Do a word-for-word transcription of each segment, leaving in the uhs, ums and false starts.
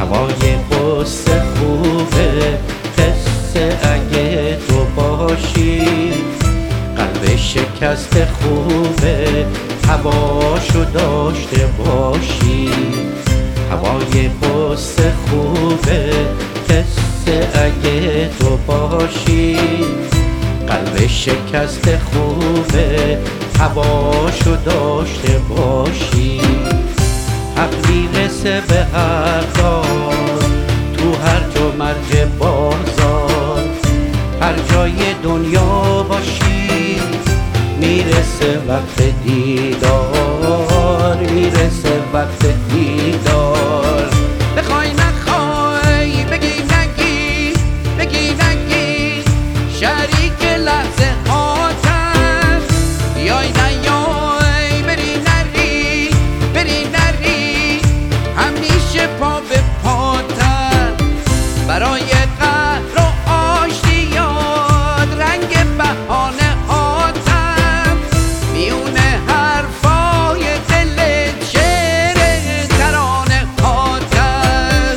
هوای قصه خوبه، قصه اگه تو باشی. قلب شکست خوبه، هواشو داشته باشی. هوای قصه خوبه، قصه اگه تو باشی. قلب شکست خوبه، هواشو داشته باشی. حق میرسه به حق دار، تو هر جا مرج بازار. هر جای دنیا باشی، میرسه وقت دیدار، میرسه وقت دیدار. بخوای نخوای، بگی نگی، بگی نگی، شریک لحظه هاتم. یای نیای، بری نری، بری نری، همیشه پا به پاتم. برای قهر و آشتیات رنگ بهانه هاتم. میونه حرفای دلت شعر ترانه هاتم.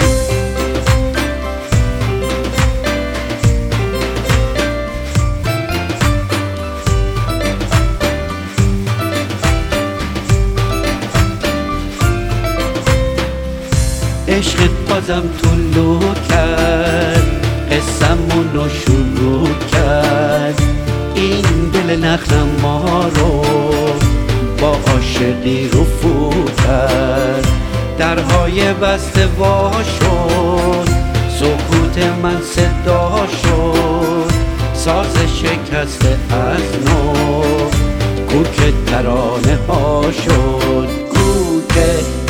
عشقت بازم طلو کرد، قصه‌مونو شروع کرد. این دل نخلم ما رو با عاشقی رفو کرد. درهای بسته وا شد، سکوت من صدا شد. ساز شکسته از نو، کوک ترانه ها شد، کوک